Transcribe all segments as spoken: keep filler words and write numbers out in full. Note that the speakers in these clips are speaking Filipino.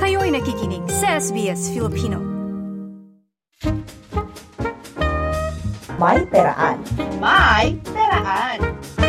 Kayo'y nakikinig sa S B S Filipino. May Peraan. May Peraan.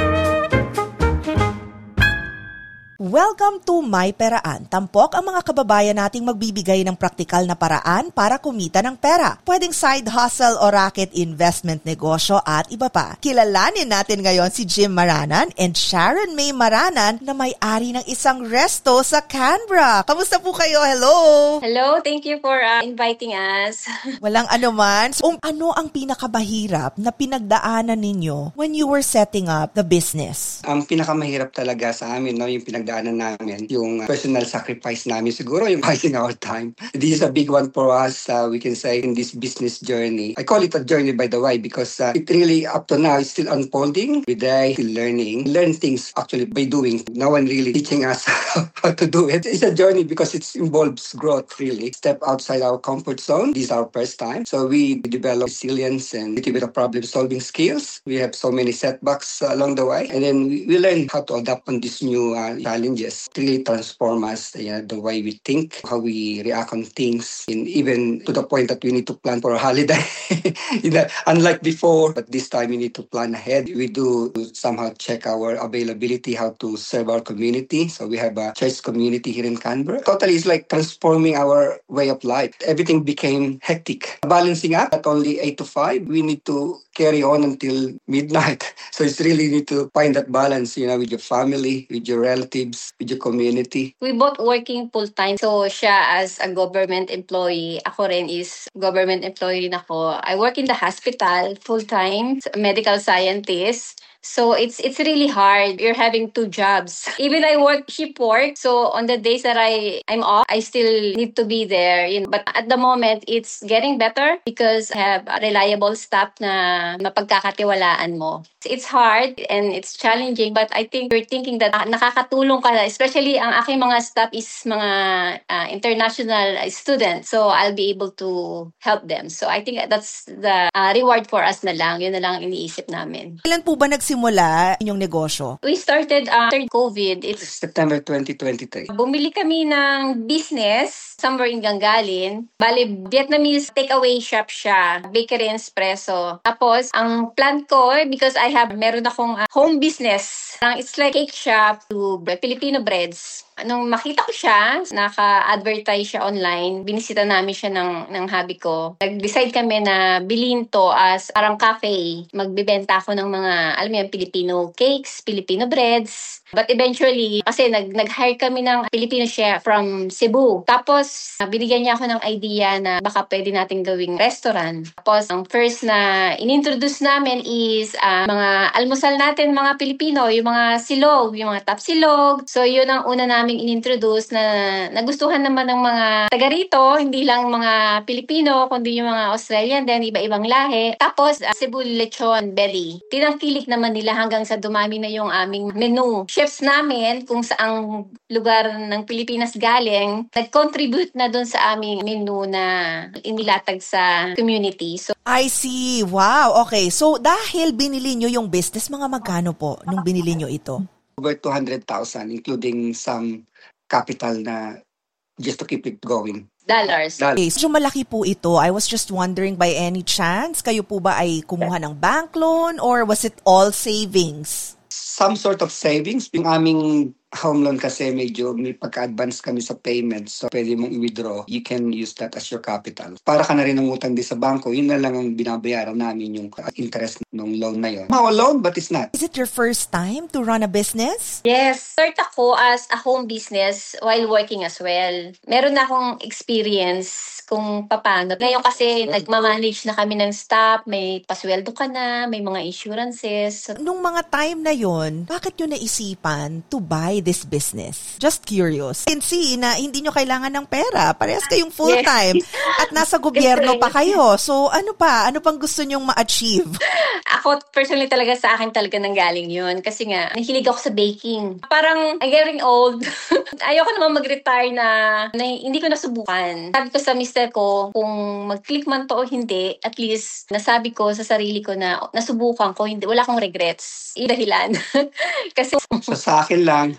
Welcome to My Peraan. Tampok ang mga kababayan nating magbibigay ng praktikal na paraan para kumita ng pera. Pwedeng side hustle o racket investment negosyo at iba pa. Kilalanin natin ngayon si Jim Maranan and Sharon May Maranan na may-ari ng isang resto sa Canberra. Kamusta po kayo? Hello! Hello, thank you for uh, inviting us. Walang anuman. So, ano ang pinakamahirap na pinagdaanan ninyo when you were setting up the business? Ang pinakamahirap talaga sa amin, no, yung pinagdaanan namin, yung uh, personal sacrifice namin, siguro yung passing our time. This is a big one for us, uh, we can say, in this business journey. I call it a journey, by the way, because uh, it really, up to now, is still unfolding. Every day, still learning. Learn things, actually, by doing. No one really teaching us how to do it. It's a journey because it involves growth, really. Step outside our comfort zone. This is our first time. So we develop resilience and a little bit of problem-solving skills. We have so many setbacks uh, along the way. And then we, we learn how to adapt on this new uh, challenges. It really transform us, you know, the way we think, how we react on things, and even to the point that we need to plan for a holiday. You know, unlike before, but this time we need to plan ahead. We do somehow check our availability, how to serve our community. So we have a church community here in Canberra. Totally, it's like transforming our way of life. Everything became hectic. Balancing up, not only eight to five, we need to carry on until midnight. So it's really need to find that balance, you know, with your family, with your relatives, with your community. We both working full-time. So siya as a government employee, ako rin is government employee na ako. I work in the hospital full-time, medical scientist. So it's it's really hard. You're having two jobs. Even I work shift work. So on the days that I I'm off, I still need to be there. You know, but at the moment, it's getting better because I have a reliable staff na mapagkakatiwalaan mo. It's hard and it's challenging, but I think we're thinking that nakakatulong ka, especially ang aking mga staff is mga uh, international students. So I'll be able to help them. So I think that's the uh, reward for us na lang. Yun na lang iniisip namin. Kailan po ba nagsimula inyong negosyo? We started after COVID. It's September twenty twenty-three. Bumili kami ng business somewhere in Gangalin. Bali, Vietnamese takeaway shop siya. Bakery and espresso. Tapos, ang plan ko, because I have, meron akong uh, home business. It's like cake shop to Filipino breads. Nung makita ko siya, naka-advertise siya online, binisita namin siya ng, ng hubby ko. Nag-decide kami na bilhin to as parang cafe. Magbibenta ako ng mga, alam mo yan, Filipino cakes, Filipino breads. But eventually, kasi nag, nag-hire kami ng Filipino chef from Cebu. Tapos, binigyan niya ako ng idea na baka pwede natin gawing restaurant. Tapos, ang first na inintroduce namin is uh, mga almusal natin, mga Pilipino, yung mga silog, yung mga tap silog. So, yun ang una namin inintroduce na nagustuhan naman ng mga taga rito, hindi lang mga Pilipino, kundi yung mga Australian din, iba-ibang lahi. Tapos, uh, Cebu lechon belly. Tinangkilik naman nila hanggang sa dumami na yung aming menu. Chefs namin, kung saang lugar ng Pilipinas galing, nag-contribute na dun sa aming menu na inilatag sa community. So, I see. Wow. Okay. So, dahil binili nyo yung business, mga magkano po nung binili nyo ito? Over two hundred thousand, including some capital na just to keep it going. Dollars. Okay, so malaki po ito. I was just wondering, by any chance, kayo po ba ay kumuha ng bank loan or was it all savings? Some sort of savings. Yung aming home loan kasi medyo may pagka-advance kami sa payments. So, pwede mong i-withdraw. You can use that as your capital. Para ka na rin umutang din sa bangko, yun na lang ang binabayaran namin yung interest ng loan na yun. Mga loan, but it's not. Is it your first time to run a business? Yes. Start ako as a home business while working as well. Meron na akong experience kung paano. Ngayon kasi nagmamanage na kami ng staff, may pasweldo ka na, may mga insurances. Nung mga time na yon, bakit nyo naisipan to buy this business? Just curious. You can see na hindi nyo kailangan ng pera. Parehas kayong full-time. Yes. At nasa gobyerno pa kayo. So ano pa? Ano pang gusto nyong ma-achieve? Ako, personally talaga sa akin talaga nanggaling yun. Kasi nga, nahilig ako sa baking. Parang, I'm getting old. Ayoko naman mag-retire na, na hindi ko nasubukan. Sabi ko sa mister ko, kung mag-click man to o hindi, at least nasabi ko sa sarili ko na nasubukan ko, hindi, wala akong regrets. Dahilan. Kasi so, sa akin lang,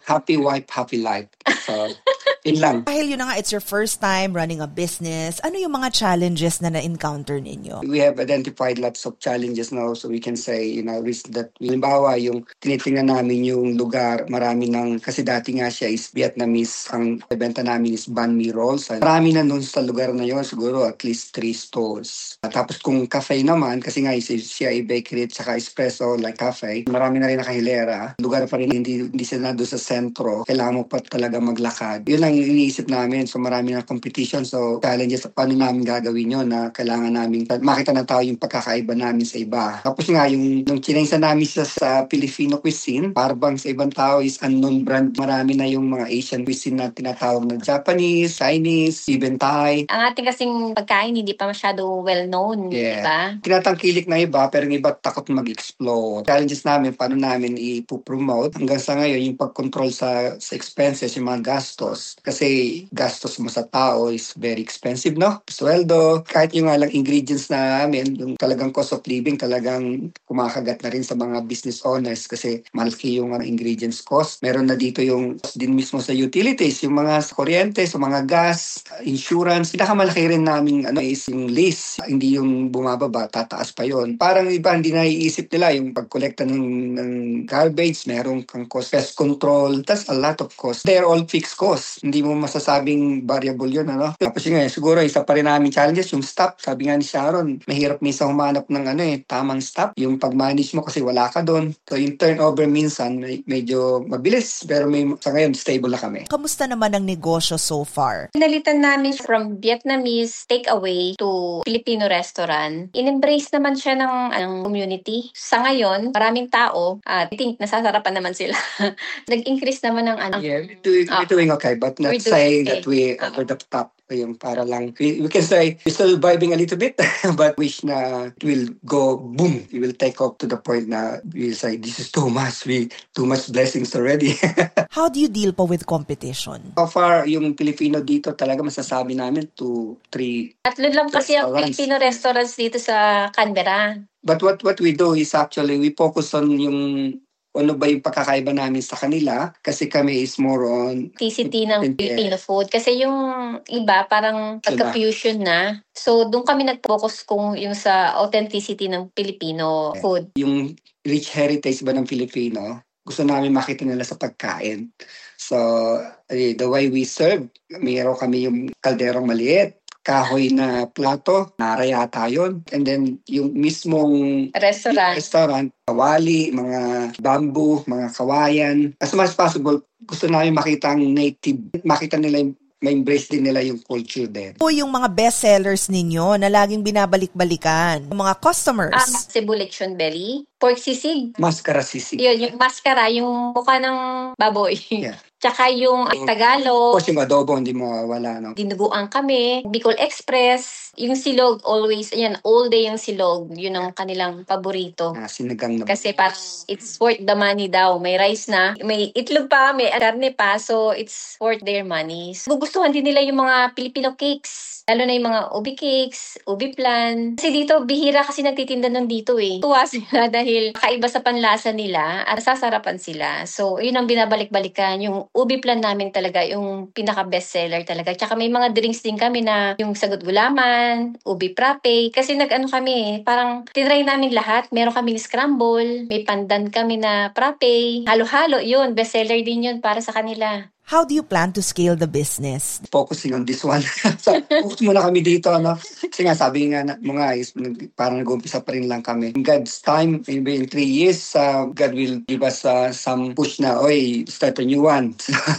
happy wife, happy life. So, yun lang. Dahil yun na nga, it's your first time running a business, ano yung mga challenges na na-encounter ninyo? We have identified lots of challenges now, so we can say, you know, risk that, halimbawa, yung tinitingnan namin yung lugar, marami ng, kasi dati nga siya is Vietnamese, ang ibenta namin is banh mi rolls. Marami na nun sa lugar na yun, siguro at least three stores. At tapos kung cafe naman, kasi nga siya ay bakery at saka espresso like cafe, marami na rin nakahilera. Lugar pa rin, hindi, hindi sila doon sa sentro, kailangan mo pa talaga maglakad. Yun ang iniisip namin, so marami na competition, so challenges, paano namin gagawin yun na kailangan namin makita ng tao yung pagkakaiba namin sa iba. Tapos nga, yung, yung chinensa namin sa, sa Filipino cuisine, parang sa ibang tao is unknown brand. Marami na yung mga Asian cuisine na tinatawag na Japanese, Chinese, even Thai. Ang ating kasing pagkain hindi pa masyado well-known, Yeah. di ba? Tinatangkilik na iba, pero yung iba takot mag-explore. Challenges namin, paano namin ipopromote. Hanggang sa ngayon, yung pag-control sa, sa expenses, yung mga gastos. Kasi gastos mo sa tao is very expensive, no? Sweldo, kahit yung nga lang ingredients namin, yung talagang cost of living, talagang kumakagat na rin sa mga business owners kasi malaki yung uh, ingredients cost. Meron na dito yung cost din mismo sa utilities, yung mga kuryente, sa mga gas, insurance. Pinakamalaki rin namin ano, is yung lease. Hindi yung bumababa, tataas pa yon. Parang iba, hindi naiisip nila yung pag-collecta ng, ng garbage, meron kang cost, pest control, that's a lot of cost. They're all fixed costs. Hindi mo masasabing variable yun, ano? Tapos yun nga, siguro isa pa rin namin challenges, yung staff. Sabi nga ni Sharon, mahirap minsan humanap ng ano eh, tamang staff. Yung pag-manage mo kasi wala ka doon. So yung turnover minsan, may, medyo mabilis, pero may, sa ngayon, stable na kami. Kamusta naman ang negosyo so far? Pinalitan namin from Vietnamese takeaway to Filipino restaurant. In-embrace naman siya ng, ng community. Sa ngayon, maraming tao, at I think nasasarapan naman sila. Nag-increase naman ng ano. Yeah, we're doing, we're doing okay, but not We're doing saying okay. that we over the top. Yung para lang, we, we can say we're still vibing a little bit, but wish na it will go boom. It will take off to the point na we'll say, this is too much. We too much blessings already. How do you deal po with competition? So far, yung Pilipino dito talaga masasabi namin two, three. Tatlo lang kasi ang Restaurants. Filipino restaurants dito sa Canberra. But what what we do is actually, we focus on yung ano ba yung pagkakaiba namin sa kanila kasi kami is more on Authenticity ng Yeah. Filipino food. Kasi yung iba parang pagka-fusion na. So, doon kami nag-focus kung yung sa authenticity ng Filipino food. yung rich heritage ba ng Filipino, gusto namin makita nila sa pagkain. So, eh, the way we serve, mayroon kami yung kalderong maliit, kahoy na plato, narayata yun. And then, yung mismong Restaurant. restaurant, kawali, mga bamboo, mga kawayan. As much as possible, gusto namin makita ang native, makita nila yung ma-embrace din nila yung culture din. Po yung mga best sellers ninyo na laging binabalik-balikan, yung mga customers. Ah, Cebu lechon belly, pork sisig. Mascara sisig. Yun, yung mascara, yung mukha ng baboy. Yeah. Tsaka yung Of Tagalog, course, yung adobo, hindi mawawala, no? dinuguan kami, Bicol Express, yung silog always, ayan, all day yung silog, yun ang kanilang paborito. Ah, sinigang na. Kasi parang it's worth the money daw. May rice na, may itlog pa, may karne pa, so it's worth their money. So, gugustuhan din nila yung mga Filipino cakes. Lalo na yung mga ubi cakes, ubi plan. Kasi dito, bihira kasi nagtitinda nun dito eh. Tuwa sila dahil kakaiba sa panlasa nila at sasarapan sila. So, yun ang binabalik-balikan. Yung ubi plan namin talaga, yung pinaka-best seller talaga. Tsaka may mga drinks din kami na yung sagot gulaman, ubi frappe. Kasi nag-ano kami eh, parang tinry namin lahat. Meron kaming scramble, may pandan kami na frappe. Halo-halo, yun. Best seller din yun para sa kanila. How do you plan to scale the business? Focusing on this one. So, focus muna kami dito, ano? Kasi nga, sabi nga na, mga is, parang nag-umpisa pa rin lang kami. In God's time, maybe in three years, uh, God will give us uh, some push na, oy, start a new one.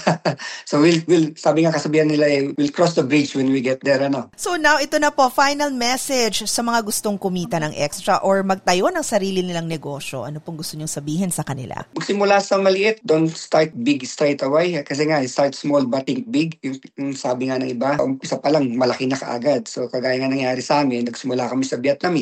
So, we'll, we'll, sabi nga kasabihan nila, eh, we'll cross the bridge when we get there, ano? So now, ito na po, final message sa mga gustong kumita ng extra or magtayo ng sarili nilang negosyo. Ano pong gusto niyong sabihin sa kanila? Magsimula sa maliit, don't start big straight away. Kasi nga, start small but think big. Yung, yung sabi nga ng iba, umpisa pa lang, malaki na kaagad. So, kagaya nga nangyari sa amin, nagsimula kami sa Vietnamese.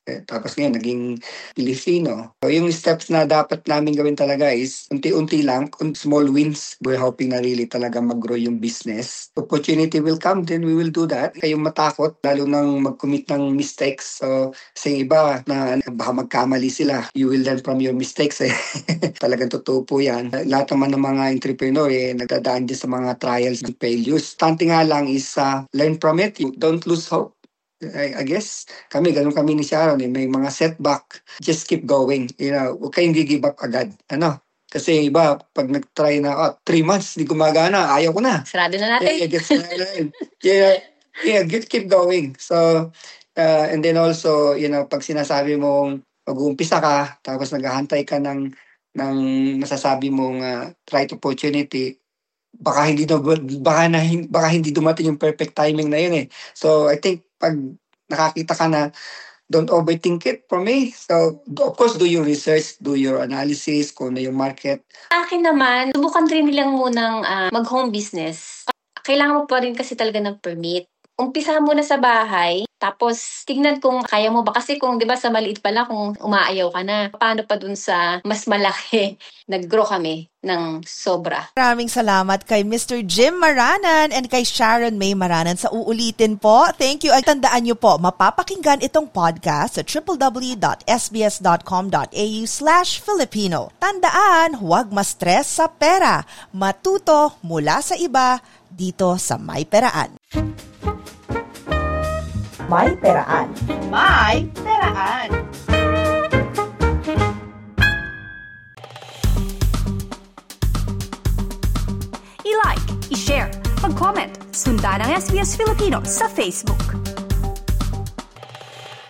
Eh, tapos ngayon, naging Pilipino. So, yung steps na dapat namin gawin talaga is unti-unti lang, small wins. We're hoping na really talaga mag-grow yung business. Opportunity will come, then we will do that. Kayong matakot, lalo nang mag-commit ng mistakes. So, sa iba na baka magkamali sila, you will learn from your mistakes. Eh. Talagang totoo po yan. Lahat naman ng mga entrepreneur, eh, nagdadaan din sa mga trials and failures. Tanti nga lang is uh, learn from it. You don't lose hope. I, I guess, kami, ganun kami ni Sharon, eh, may mga setback, just keep going, you know, huwag kayong give up agad, ano, kasi iba, pag nag-try na, oh, three months, di gumagana, ayaw ko na. Sarado na natin. Yeah, yeah, yeah, yeah, get, keep going. So, uh, and then also, you know, pag sinasabi mong mag-uumpisa ka, tapos naghahantay ka ng, ng masasabi mong uh, right opportunity, baka hindi na, baka, na, baka hindi dumating yung perfect timing na yun eh. So, I think, pag nakakita ka na, don't overthink it for me. So, of course, do your research, do your analysis, kung ano yung market. Akin naman, subukan rin nilang munang uh, mag-home business. Kailangan mo pa rin kasi talaga ng permit. Umpisa muna sa bahay, tapos tignan kung kaya mo ba. Kasi kung, di ba, sa maliit pala, kung umaayaw ka na, paano pa dun sa mas malaki, nag-grow kami ng sobra. Maraming salamat kay Mister Jim Maranan and kay Sharon May Maranan sa uulitin po. Thank you. At tandaan nyo po, mapapakinggan itong podcast sa w w w dot s b s dot com dot a u slash Filipino. Tandaan, huwag ma-stress sa pera. Matuto mula sa iba dito sa May Peraan. May Peraan. May Peraan. I-like, i-share, mag-comment, sundan ang S B S Filipino sa Facebook.